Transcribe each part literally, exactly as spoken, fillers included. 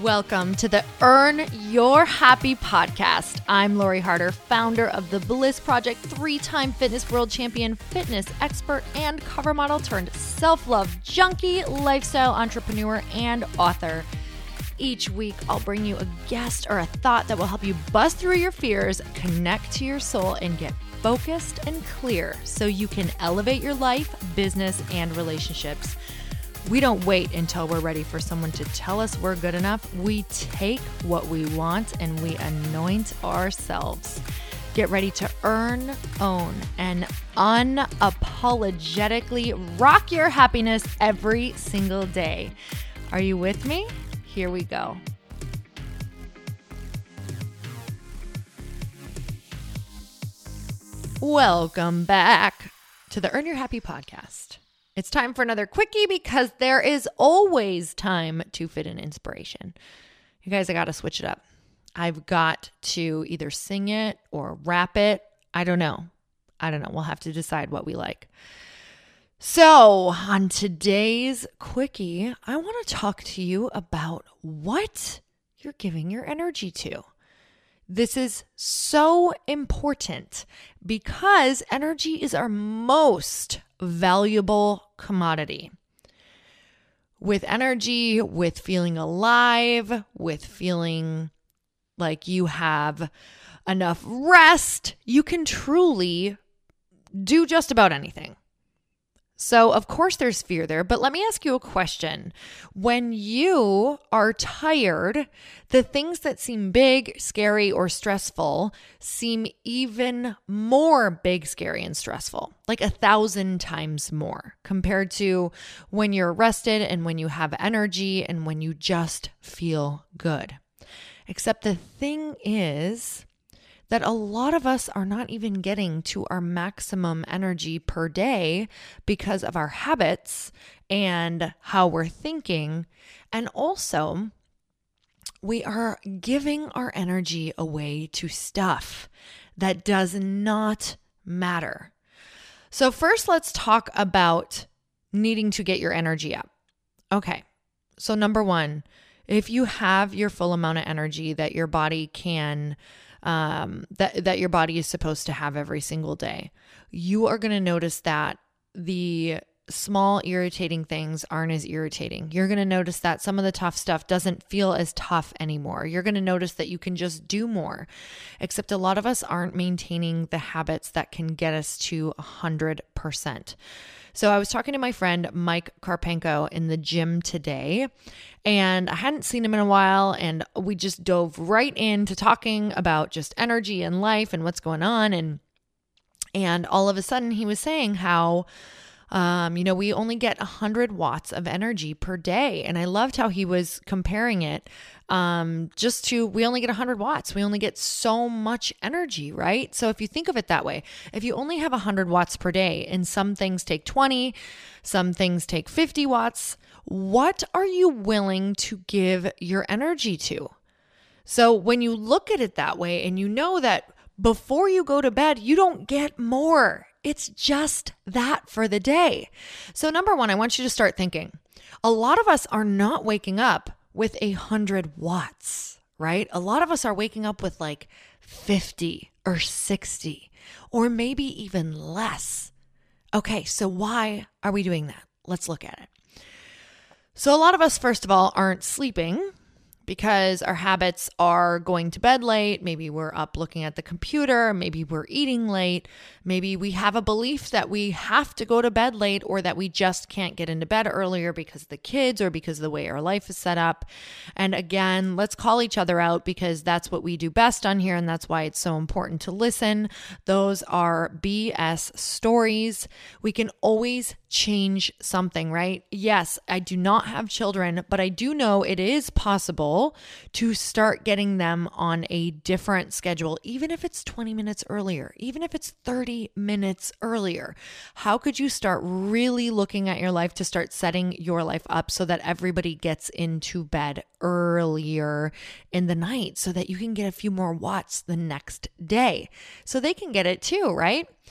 Welcome to the Earn Your Happy podcast. I'm Lori Harder, founder of the Bliss Project, three-time fitness world champion, fitness expert, and cover model turned self-love junkie, lifestyle entrepreneur, and author. Each week, I'll bring you a guest or a thought that will help you bust through your fears, connect to your soul, and get focused and clear so you can elevate your life, business, and relationships. We don't wait until we're ready for someone to tell us we're good enough. We take what we want and we anoint ourselves. Get ready to earn, own, and unapologetically rock your happiness every single day. Are you with me? Here we go. Welcome back to the Earn Your Happy podcast. It's time for another quickie because there is always time to fit in inspiration. You guys, I got to switch it up. I've got to either sing it or rap it. I don't know. I don't know. We'll have to decide what we like. So on today's quickie, I want to talk to you about what you're giving your energy to. This is so important because energy is our most valuable commodity. With energy, with feeling alive, with feeling like you have enough rest, you can truly do just about anything. So, of course, there's fear there, but let me ask you a question. When you are tired, the things that seem big, scary, or stressful seem even more big, scary, and stressful, like a thousand times more compared to when you're rested and when you have energy and when you just feel good. Except the thing is that a lot of us are not even getting to our maximum energy per day because of our habits and how we're thinking. And also, we are giving our energy away to stuff that does not matter. So first, let's talk about needing to get your energy up. Okay, so number one, if you have your full amount of energy that your body can Um, that, that your body is supposed to have every single day, you are going to notice that the small irritating things aren't as irritating. You're going to notice that some of the tough stuff doesn't feel as tough anymore. You're going to notice that you can just do more, except a lot of us aren't maintaining the habits that can get us to one hundred percent. So I was talking to my friend Mike Karpenko in the gym today, and I hadn't seen him in a while, and we just dove right into talking about just energy and life and what's going on. And and all of a sudden he was saying how Um, you know, we only get one hundred watts of energy per day. And I loved how he was comparing it um, just to, we only get one hundred watts. We only get so much energy, right? So if you think of it that way, if you only have one hundred watts per day and some things take twenty, some things take fifty watts, what are you willing to give your energy to? So when you look at it that way and you know that before you go to bed, you don't get more. It's just that for the day. So number one, I want you to start thinking. A lot of us are not waking up with a hundred watts, right? A lot of us are waking up with like fifty or sixty, or maybe even less. Okay, so why are we doing that? Let's look at it. So a lot of us, first of all, aren't sleeping because our habits are going to bed late. Maybe we're up looking at the computer. Maybe we're eating late. Maybe we have a belief that we have to go to bed late or that we just can't get into bed earlier because of the kids or because of the way our life is set up. And again, let's call each other out because that's what we do best on here. And that's why it's so important to listen. Those are B S stories. We can always change something, right? Yes, I do not have children, but I do know it is possible to start getting them on a different schedule, even if it's twenty minutes earlier, even if it's thirty minutes earlier. How could you start really looking at your life to start setting your life up so that everybody gets into bed earlier in the night so that you can get a few more watts the next day so they can get it too, right?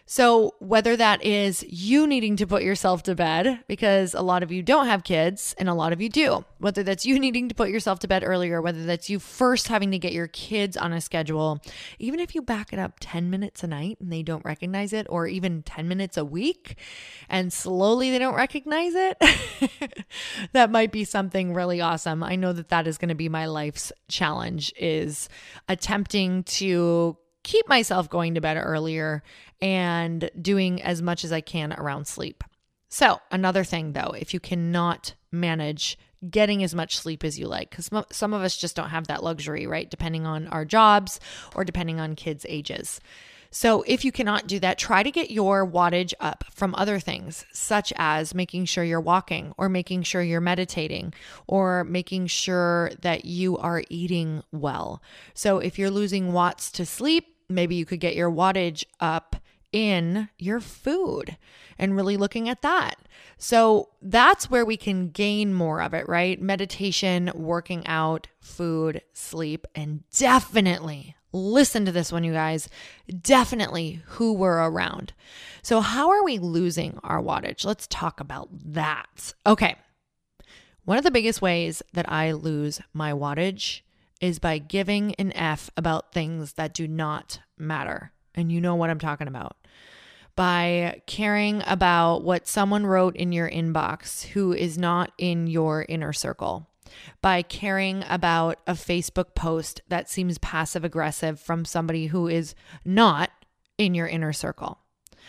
So whether that is you needing to put yourself to bed, because a lot of you don't have kids and a lot of you do, whether that's you needing to put yourself to bed earlier, whether that's you first having to get your kids on a schedule, even if you back it up ten minutes a night and they don't recognize it, or even ten minutes a week and slowly they don't recognize it, that might be something really awesome. I know that that is going to be my life's challenge, is attempting to keep myself going to bed earlier and doing as much as I can around sleep. So another thing though, if you cannot manage getting as much sleep as you like, because some of us just don't have that luxury, right? Depending on our jobs or depending on kids' ages. So if you cannot do that, try to get your wattage up from other things, such as making sure you're walking or making sure you're meditating or making sure that you are eating well. So if you're losing watts to sleep, maybe you could get your wattage up in your food and really looking at that. So that's where we can gain more of it, right? Meditation, working out, food, sleep, and definitely, listen to this one, you guys, definitely who we're around. So how are we losing our wattage? Let's talk about that. Okay. One of the biggest ways that I lose my wattage is by giving an F about things that do not matter. And you know what I'm talking about. By caring about what someone wrote in your inbox who is not in your inner circle. By caring about a Facebook post that seems passive aggressive from somebody who is not in your inner circle.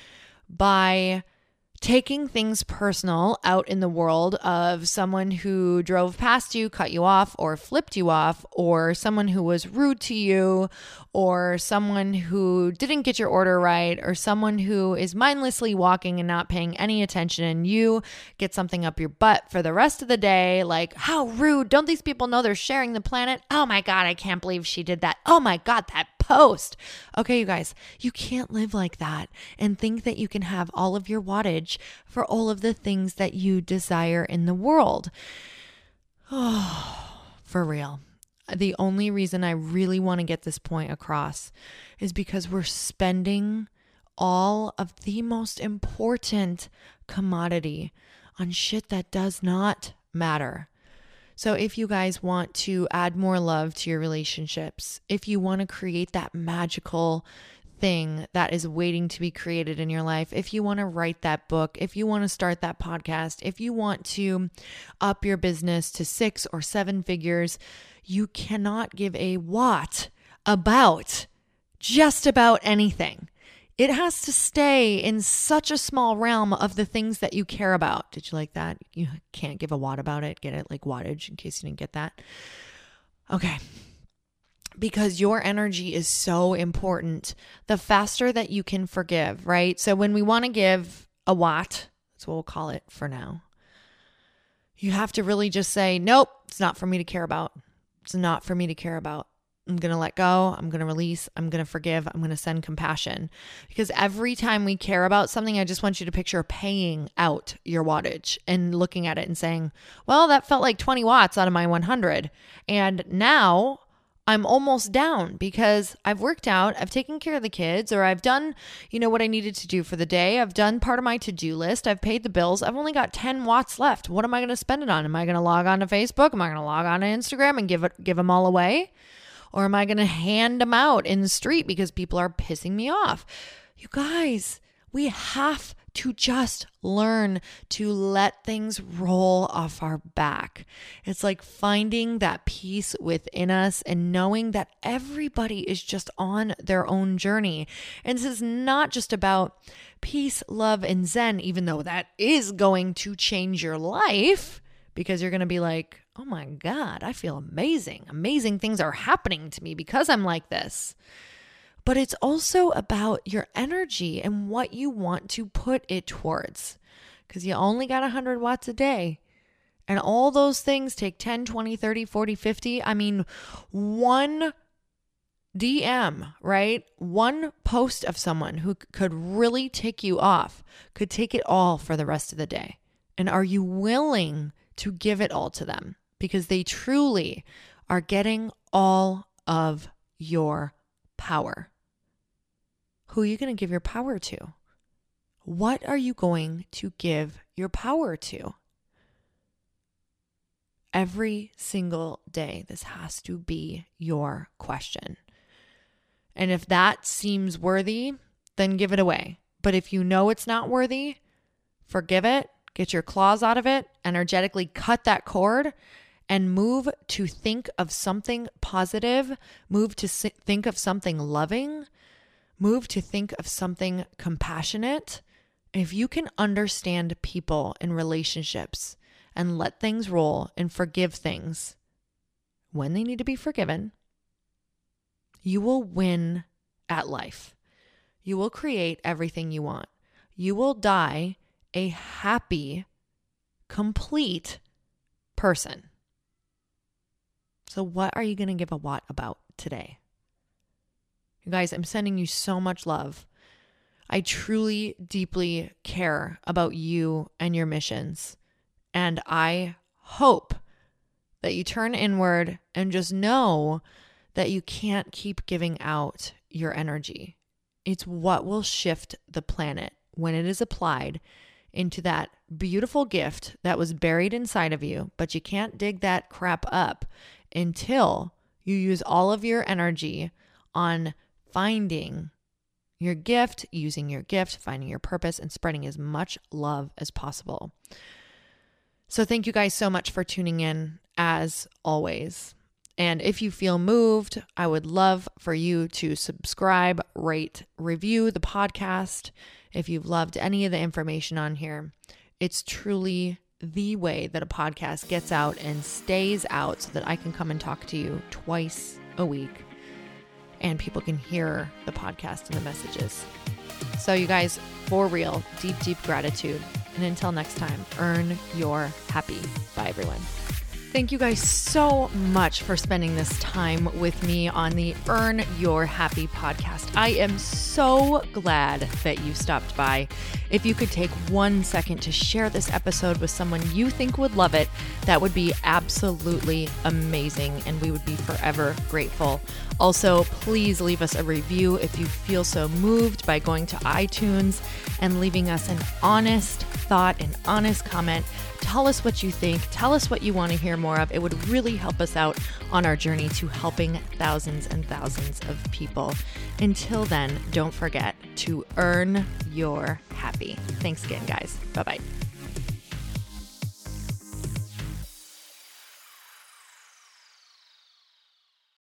By taking things personal out in the world of someone who drove past you, cut you off, or flipped you off, or someone who was rude to you, or someone who didn't get your order right, or someone who is mindlessly walking and not paying any attention, and you get something up your butt for the rest of the day, like, how rude, don't these people know they're sharing the planet? Oh my God, I can't believe she did that. Oh my God, that post. Okay, you guys, you can't live like that and think that you can have all of your wattage for all of the things that you desire in the world. Oh, for real. The only reason I really want to get this point across is because we're spending all of the most important commodity on shit that does not matter. So if you guys want to add more love to your relationships, if you want to create that magical thing that is waiting to be created in your life, if you want to write that book, if you want to start that podcast, if you want to up your business to six or seven figures, you cannot give a what about just about anything. It has to stay in such a small realm of the things that you care about. Did you like that? You can't give a what about it. Get it like wattage in case you didn't get that. Okay. Because your energy is so important. The faster that you can forgive, right? So when we want to give a what, that's what we'll call it for now, you have to really just say, nope, it's not for me to care about. It's not for me to care about. I'm going to let go. I'm going to release. I'm going to forgive. I'm going to send compassion. Because every time we care about something, I just want you to picture paying out your wattage and looking at it and saying, well, that felt like twenty watts out of my one hundred. And now I'm almost down because I've worked out, I've taken care of the kids, or I've done, you know, what I needed to do for the day. I've done part of my to-do list. I've paid the bills. I've only got ten watts left. What am I going to spend it on? Am I going to log on to Facebook? Am I going to log on to Instagram and give it, give them all away? Or am I going to hand them out in the street because people are pissing me off? You guys, we have to just learn to let things roll off our back. It's like finding that peace within us and knowing that everybody is just on their own journey. And this is not just about peace, love, and Zen, even though that is going to change your life, because you're going to be like, oh my God, I feel amazing. Amazing things are happening to me because I'm like this. But it's also about your energy and what you want to put it towards, because you only got one hundred watts a day. And all those things take ten, twenty, thirty, forty, fifty. I mean, one D M, right? One post of someone who could really tick you off, could take it all for the rest of the day. And are you willing to give it all to them? Because they truly are getting all of your power. Who are you going to give your power to? What are you going to give your power to? Every single day, this has to be your question. And if that seems worthy, then give it away. But if you know it's not worthy, forgive it, get your claws out of it, energetically cut that cord, and move to think of something positive, move to think of something loving, move to think of something compassionate. If you can understand people and relationships and let things roll and forgive things when they need to be forgiven, you will win at life. You will create everything you want. You will die a happy, complete person. So what are you going to give a what about today? You guys, I'm sending you so much love. I truly, deeply care about you and your missions. And I hope that you turn inward and just know that you can't keep giving out your energy. It's what will shift the planet when it is applied into that beautiful gift that was buried inside of you, but you can't dig that crap up until you use all of your energy on finding your gift, using your gift, finding your purpose, and spreading as much love as possible. So thank you guys so much for tuning in, as always. And if you feel moved, I would love for you to subscribe, rate, review the podcast. If you've loved any of the information on here, it's truly the way that a podcast gets out and stays out so that I can come and talk to you twice a week and people can hear the podcast and the messages. So you guys, for real, deep, deep gratitude. And until next time, earn your happy. Bye, everyone. Thank you guys so much for spending this time with me on the Earn Your Happy podcast. I am so glad that you stopped by. If you could take one second to share this episode with someone you think would love it, that would be absolutely amazing, and we would be forever grateful. Also, please leave us a review if you feel so moved by going to iTunes and leaving us an honest thought, an honest comment. Tell us what you think. Tell us what you want to hear more of. It would really help us out on our journey to helping thousands and thousands of people. Until then, don't forget to earn your happy. Thanks again, guys. Bye-bye.